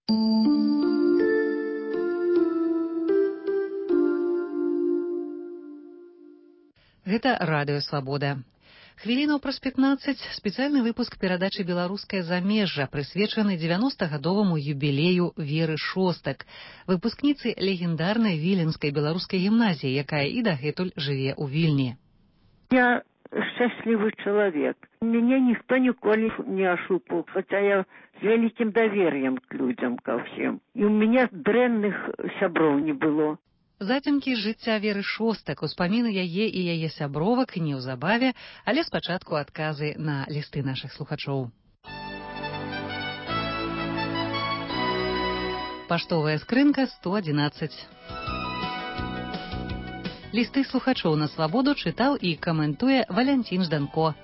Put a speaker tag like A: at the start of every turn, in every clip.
A: Гэта радыё «Свабода». Хвілінаў праз 15 спецыяльны выпуск перадачы «Беларускае замежжа», прысвечаны 90-гадоваму юбілею Веры Шостак, выпускніцы легендарнай віленскай беларускай гімназіі, якая і дагэтуль жыве ў Вільні.
B: Я счастливый человек. Меня никто николи не ошибал, хотя я с великим доверием к людям, ко всем. И у меня дрэнных сяброў не было.
A: Зацемкі жыцця Веры Шостак, успаміны яе і яе сябровак неўзабаве, але спачатку адказы на лісты нашых слухачоў. Паштовая скрынка 111. Лісты слухачоў на «Свабоду» чытаў і каментуе Валянцін Жданко.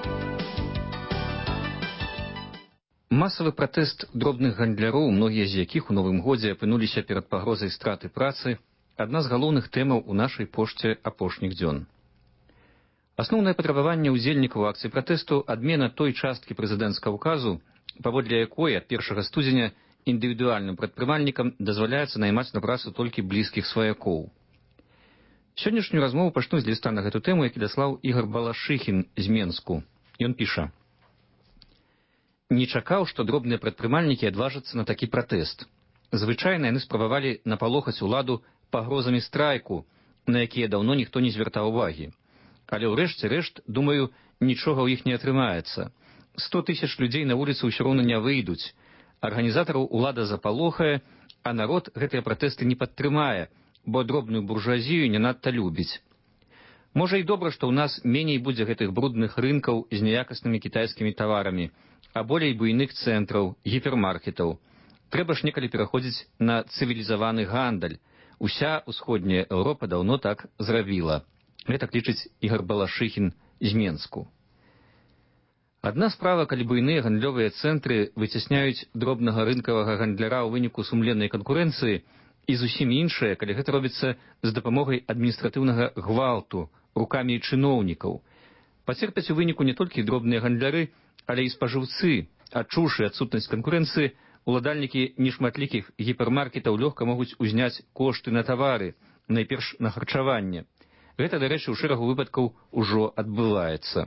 C: Масавы пратэст дробных гандляроў, многія з якіх у новым годзе апынуліся перад пагрозай страты працы, адна з галоўных тэмаў у нашай пошце апошніх дзён. Асноўнае патрабаванне ўдзельнікаў акцыі пратэсту — адмена той часткі прэзідэнцкага ўказу, паводле якой ад 1 студзеня індывідуальным прадпрымальнікам дазваляецца наймаць на працу толькі блізкіх сваякоў. Сённяшнюю размову пачну з ліста на гэту тэму, які даслаў Ігар Балашыхін з Менску. Ён піша: «Не чакаў, што дробныя прадпрымальнікі адважацца на такі пратэст. Звычайна яны спрабавалі напалохаць уладу пагрозамі страйку, на якія даўно ніхто не звяртаў увагі. Але ў рэшце рэшт, думаю, нічога ў іх не атрымаецца. 100 тысяч людзей на вуліцу ўсё роўна не выйдуць. Арганізатараў улада запалохае, а народ гэтыя пратэсты не падтрымае, бо дробную буржуазію не надта любіць. Можа і добра, што ў нас меней будзе гэтых брудных рынкаў з няякаснымі кітайскімі таварамі, а болей буйных цэнтраў, гіпермаркетаў. Трэба ж некалі пераходзіць на цывілізаваны гандаль. Уся ўсходняя Еўропа даўно так зрабіла». Гэта лічыць Ігар Балашыхін з Менску. Адна справа, калі буйныя гандлёвыя цэнтры выцясняюць дробнага рынкавага гандляра ў выніку сумленнай канкурэнцыі, і зусім іншая, калі гэта робіцца з дапамогай адміністратыўнага гвалту рукамі чыноўнікаў. Пацерпяць у выніку не толькі дробныя гандляры, але і спажыўцы. Адчуўшы адсутнасць канкурэнцыі, уладальнікі нешматлікіх гіпермаркетаў лёгка могуць узняць кошты на тавары, найперш на харчаванне. Гэта, дарэчы, у шэрагу выпадкаў ужо адбываецца.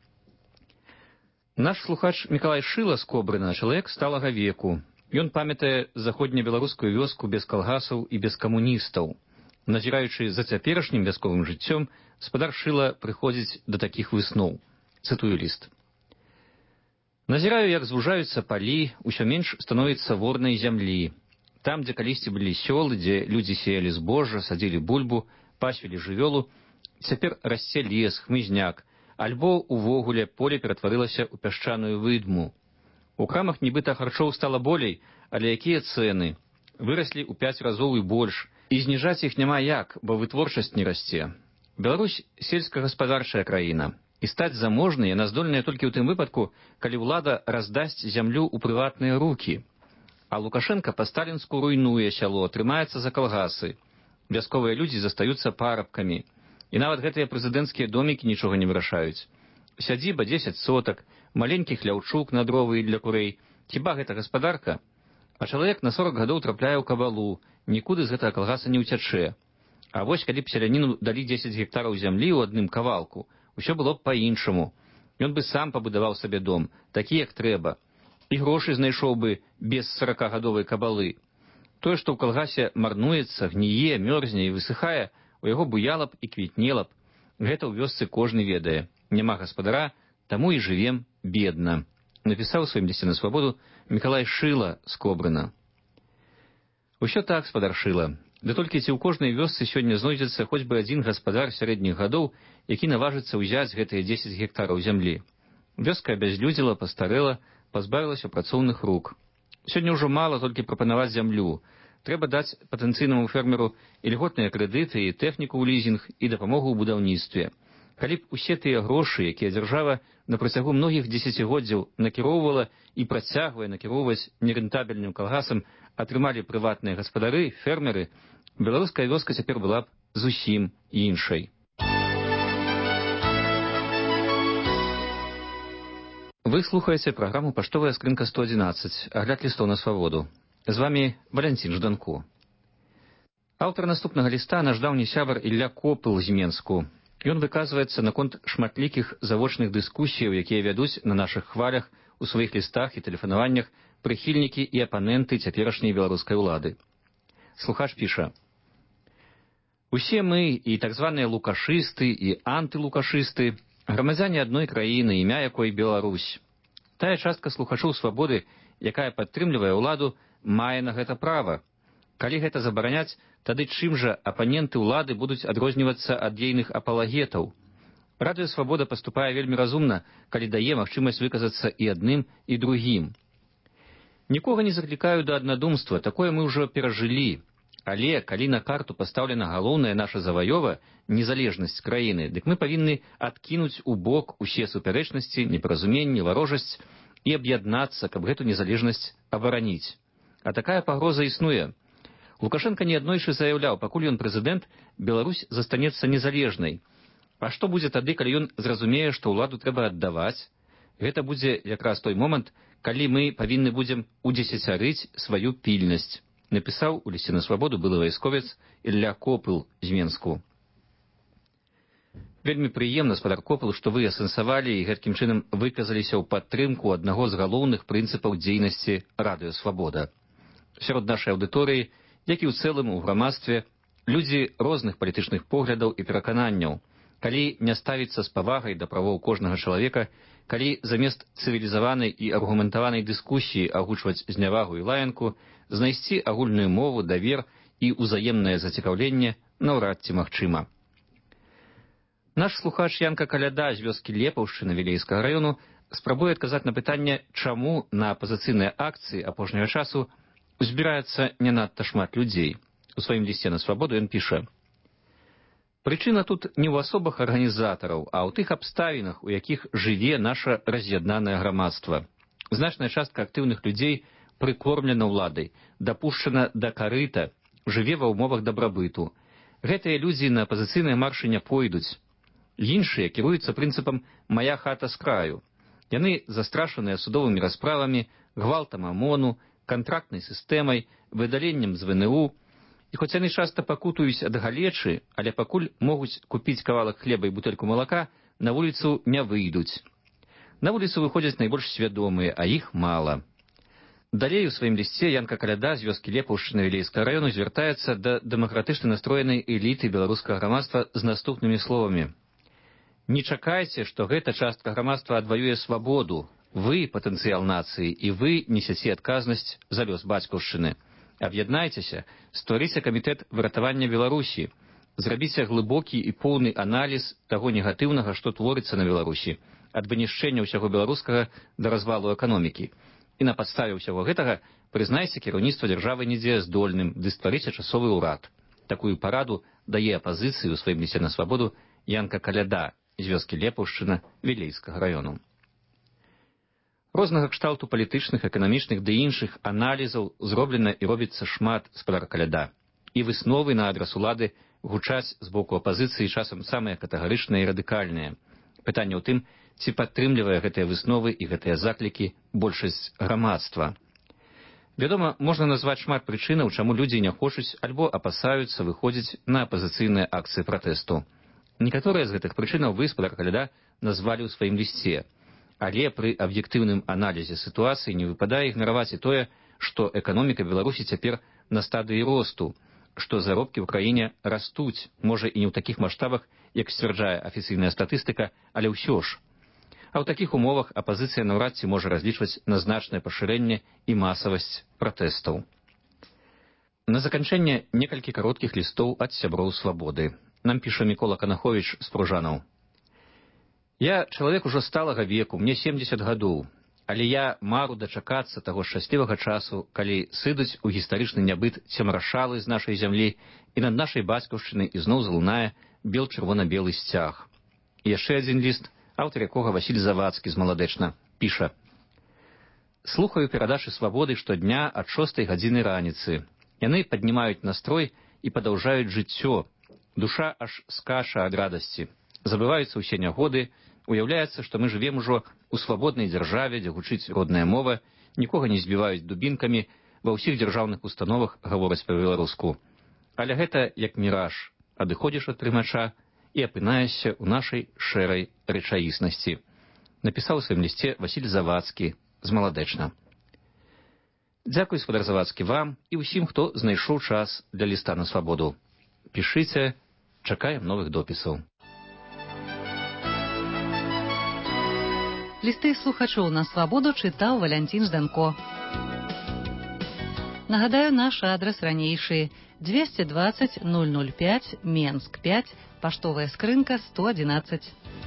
C: Наш слухач Мікалай Шыла з Кобрына — чалавек сталага веку. Ён памятае заходнебеларускую вёску без калгасаў і без камуністаў. Назіраючы за цяперашнім вясковым жыццём, спадар Шыла прыходзіць да такіх высноў. Цытую ліст. «Назіраю, як звужаюцца палі, усё менш становіцца ворнай зямлі. Там, дзе калісьці былі сёлы, дзе людзі сеялі збожжа, садзілі бульбу, пасвілі жывёлу, цяпер расце лес, хмызняк, альбо увогуле поле ператварылася ў пясчаную выдму. У крамах нібыта харчоў стала болей, але якія цэны? Выраслі ў 5 разоў і больш, і зніжаць іх няма як, бо вытворчасць не расце. Беларусь — сельскагаспадарчая краіна. І стаць заможнай яна здольная толькі ў тым выпадку, калі ўлада раздасць зямлю ў прыватныя рукі. А Лукашенка па-сталінску руйнуе сяло, трымаецца за калгасы. Вясковыя людзі застаюцца парабкамі. І нават гэтыя прэзідэнцкія домікі нічога не вырашаюць. Сядзіба 10 сотак, маленькі хляўчук на дровы для курэй. Хіба гэта гаспадарка? А чалавек на 40 гадоў трапляе ў кабалу, нікуды з гэтага калгаса не ўцячэ. А вось калі б сяляніну далі 10 гектараў зямлі ў адным кавалку, усё было б па-іншаму. Ён бы сам пабудаваў сабе дом, такі, як трэба. І грошы знайшоў бы без 40-гадовай кабалы. Тое, што ў калгасе марнуецца, гніе, мёрзне і высыхае, у яго буяла б і квітнела б. Гэта ў вёсцы кожны ведае. Няма гаспадара, таму і жывем бедна. Напісаў у сваім лісце на «Свабоду» Мікалай Шыла з Кобрына. Усё так, спадар Шыла. Да толькі ці ў кожнай вёсцы сёння знойдзецца хоць бы адзін гаспадар сярэдніх гадоў, які наважыцца ўзяць гэтыя 10 гектараў зямлі. Вёска абязлюдзіла, пастарэла, пазбавілася працоўных рук. Сёння ўжо мала толькі прапанаваць зямлю. Трэба даць патэнцыйнаму фермеру і льготныя крэдыты, і тэхніку ў лізінг, і дапамогу ў будаўніцтве. Калі б усе тыя грошы, якія дзяржава на працягу многіх дзесяцігоддзяў накіроўвала і працягвае накіроўваць нерэнтабельным калгасам, атрымалі прыватныя гаспадары, фермеры, беларуская вёска цяпер была б зусім іншай. Вы слухаеце праграму «Паштовая скрынка 111», агляд лістоў на «Свабоду». З вами Валянцін Жданко. Аўтар наступнага ліста наш даўні сябар Ілля Копыл з Менску. Ён выказваецца наконт шматлікіх завочных дыскусіяў, якія вядуць на нашых хвалях у сваіх лістах і тэлефанаваннях прыхільнікі і апаненты цяперашняй беларускай улады. Слухач піша: «Усе мы, і так званыя лукашысты, і антылукашысты, грамадзяне адной краіны, імя якой Беларусь. Тая частка слухачоў свабоды, якая падтрымлівае ўладу, мае на гэта права. Калі гэта забараняць, тады чым жа апаненты ўлады будуць адрознівацца ад ейных апалагетаў? Радыё Свабода паступае вельмі разумна, калі дае магчымасць выказацца і адным, і другім. Нікога не заклікаю да аднадумства, такое мы ўжо перажылі. Але калі на карту пастаўлена галоўная наша заваёва, незалежнасць краіны, дык мы павінны адкінуць у бок усе супярэчнасці, непаразуменні, варожасць і аб'яднацца, каб гэту незалежнасць абараніць. А такая пагроза існуе. Лукашенко неаднойчы заяўляў, пакуль ён прэзідэнт, Беларусь застанецца незалежнай. А што будзе тады, калі ён зразумее, што ўладу трэба аддаваць? Гэта будзе якраз той момант, калі мы павінны будзем удзесяцярыць сваю пільнасць, напісаў у лісце на свабоду былы вайсковец Ілля Копыл з Менску. Вельмі прыемна, спадар Копыл, што вы асэнсавалі і гэткім чынам выказаліся ў падтрымку аднаго з галоўных прынцыпаў дзейнасці радыё Свабода. Сярод нашай аўдыторыі, як і ў цэлым у грамадстве, людзі розных палітычных поглядаў і перакананняў. Калі не ставіцца з павагай да правоў кожнага чалавека, калі замест цывілізаванай і аргументаванай дыскусіі агучваць знявагу і лаянку, знайсці агульную мову, давер і ўзаемнае зацікаўленне наўрад ці магчыма. Наш слухач Янка Каляда з вёскі Лепаўшчына Вілейскага раёну спрабуе адказаць на пытанне, чаму на апазіцыйныя акцыі апошняга часу збіраецца не надта шмат людзей. У сваім лісце на свабоду ён піша: «Прычына тут не ў асобах арганізатараў, а ў тых абставінах, у якіх жыве наша раз'яднанае грамадства. Значная частка актыўных людзей прыкормлена ўладай, дапушчана да карыта, жыве ва ўмовах дабрабыту. Гэтыя людзі на апазіцыйныя маршы не пойдуць. Іншыя кіруюцца прынцыпам «мая хата з краю». Яны застрашаныя судовымі расправамі, гвалтам ОМОНу, кантрактнай сістэмай, выдаленнем з ВНУ. І хоць яны часта пакутуюць ад галечы, але пакуль могуць купіць кавалак хлеба і бутэльку малака, на вуліцу не выйдуць. На вуліцу выходзяць найбольш свядомыя, а іх мала». Далей у сваім лісце Янка Каляда з вёскі Лепаўшчына Вілейскага раёну звяртаецца да дэмакратычна настроенай эліты беларускага грамадства з наступнымі словамі: «Не чакайце, што гэта частка грамадства адваюе свабоду. Вы патэнцыял нацыі, і вы несяце адказнасць за лёс бацькаўшчыны. Аб'яднайцеся, стварыце камітэт выратавання Беларусі, зрабіце глыбокі і поўны аналіз таго негатыўнага, што творыцца на Беларусі, ад вынішчэння ўсяго беларускага да развалу эканомікі. І на падставе ўсяго гэтага прызнайце кіраўніцтва дзяржавы недзеяздольным, ды стварыце часовы ўрад». Такую параду дае апазіцыі ў сваім лісце на свабоду Янка Каляда з вёскі Лепаўшчына Вілейскага раёну. Рознага кшталту палітычных, эканамічных ды іншых аналізаў зроблена і робіцца шмат, спадар Каляда. І высновы на адрас улады гучаць з боку апазіцыі часам самыя катэгарычныя і радыкальныя. Пытанне ў тым, ці падтрымлівае гэтыя высновы і гэтыя заклікі большасць грамадства. Вядома, можна назваць шмат прычынаў, чаму людзі не хочуць альбо апасаюцца выходзіць на апазіцыйныя акцыі пратэсту. Некаторыя з гэтых прычынаў вы, спадар Каляда, назвалі ў сваім лісце. Але пры аб'ектыўным аналізе сітуацыі не выпадае ігнараваць і тое, што эканоміка Беларусі цяпер на стадыі росту, што заробкі ў краіне растуць, можа і не ў такіх маштабах, як сцвярджае афіцыйная статыстыка, але ўсё ж. А ў такіх умовах апазіцыя наўрад ці можа разлічваць на значнае пашырэнне і масавасць пратэстаў. На заканчэнне некалькі кароткіх лістоў ад сяброў свабоды. Нам піша Мікола Канаховіч з Пружанаў. «Я чалавек ужо сталага веку, мне 70 гадоў, але я мару дачакацца таго шчаслівага часу, калі сыдуць у гістарычны нябыт цемрашалы з нашай зямлі і над нашай бацькаўшчынай ізноў залунае бел-чырвона-белы сцяг». І яшчэ адзін ліст, аўтар якога Васіль Завадскі з Маладэчна, піша: «Слухаю перадачы свабоды штодня ад 6 гадзіны раніцы. Яны паднімаюць настрой і падаўжаюць жыццё. Душа аж скача ад радасці. Забываюцца ўсе нягоды, уяўляецца, што мы жывем ужо ў свабоднай дзяржаве, дзе гучыць родная мова, нікога не збіваюць дубінкамі, ва ўсіх дзяржаўных установах гавораць па-беларуску. Але гэта як міраж. Адыходзіш ад трымача і апынаешся ў нашай шэрай рэчаіснасці. Напісаў у сваім лісце Васіль Завадскі з Маладэчна. Дзякуй, спадар Завадскі, вам і ўсім, хто знайшоў час для ліста на свабоду. Пішыце, чакаем новых допісаў.
A: Лісты слухачоў на свабоду чытаў Валянцін Жданко. Нагадаю, наш адрес ранейшы: 220 005, Менск 5, паштовая скрынка 111.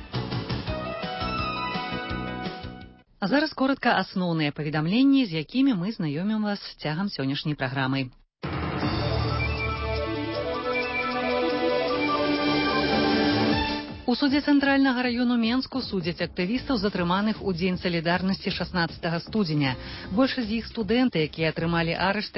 A: А зараз коротка асноўныя паведамленні, з якімі мы знаёмім вас цягам сённяшняй праграмы. У судзе Цэнтральнага раёну Менску судзяць актывістаў, затрыманых у дзень салідарнасці 16 студзеня. Большасць з іх студэнты, якія атрымалі арышты